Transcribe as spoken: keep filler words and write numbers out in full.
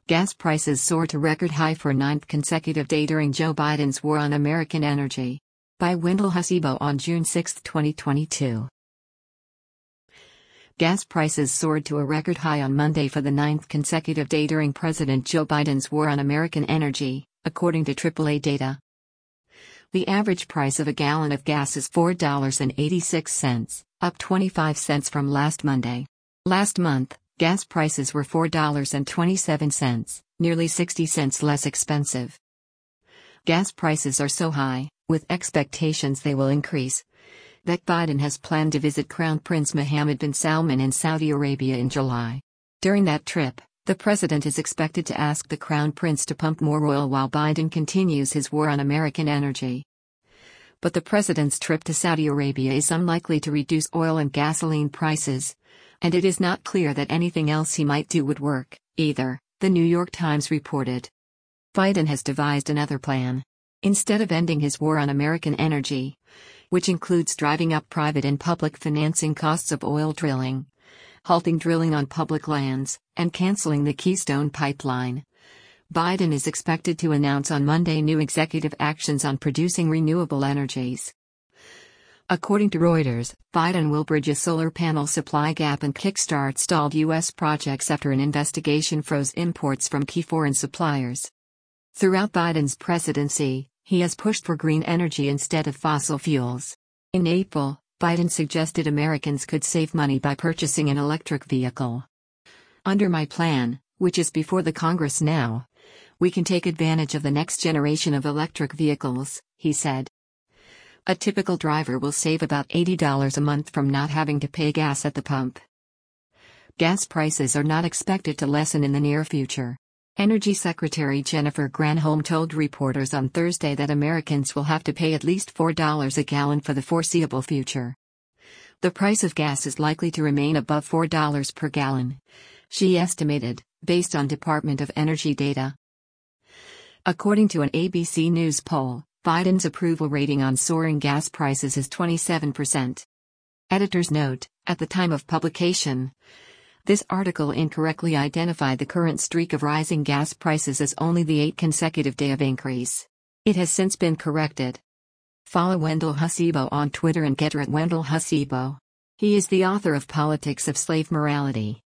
Gas prices soar to record high for ninth consecutive day during Joe Biden's war on American energy. By Wendell Hasibo on June sixth, twenty twenty-two. Gas prices soared to a record high on Monday for the ninth consecutive day during President Joe Biden's war on American energy, according to triple A data. The average price of a gallon of gas is four dollars and eighty-six cents, up twenty-five cents from last Monday. Last month, gas prices were four dollars and twenty-seven cents, nearly sixty cents less expensive. Gas prices are so high, with expectations they will increase, that Biden has planned to visit Crown Prince Mohammed bin Salman in Saudi Arabia in July. During that trip, the president is expected to ask the Crown Prince to pump more oil while Biden continues his war on American energy. But the president's trip to Saudi Arabia is unlikely to reduce oil and gasoline prices, and it is not clear that anything else he might do would work, either, the New York Times reported. Biden has devised another plan. Instead of ending his war on American energy, which includes driving up private and public financing costs of oil drilling, halting drilling on public lands, and canceling the Keystone Pipeline, Biden is expected to announce on Monday new executive actions on producing renewable energies. According to Reuters, Biden will bridge a solar panel supply gap and kickstart stalled U S projects after an investigation froze imports from key foreign suppliers. Throughout Biden's presidency, he has pushed for green energy instead of fossil fuels. In April, Biden suggested Americans could save money by purchasing an electric vehicle. Under my plan, which is before the Congress now, we can take advantage of the next generation of electric vehicles, he said. A typical driver will save about eighty dollars a month from not having to pay gas at the pump. Gas prices are not expected to lessen in the near future. Energy Secretary Jennifer Granholm told reporters on Thursday that Americans will have to pay at least four dollars a gallon for the foreseeable future. The price of gas is likely to remain above four dollars per gallon, she estimated, based on Department of Energy data. According to an A B C News poll, Biden's approval rating on soaring gas prices is twenty-seven percent. Editor's note: at the time of publication, this article incorrectly identified the current streak of rising gas prices as only the eighth consecutive day of increase. It has since been corrected. Follow Wendell Hasibo on Twitter and Getter at Wendell Hasibo. He is the author of Politics of Slave Morality.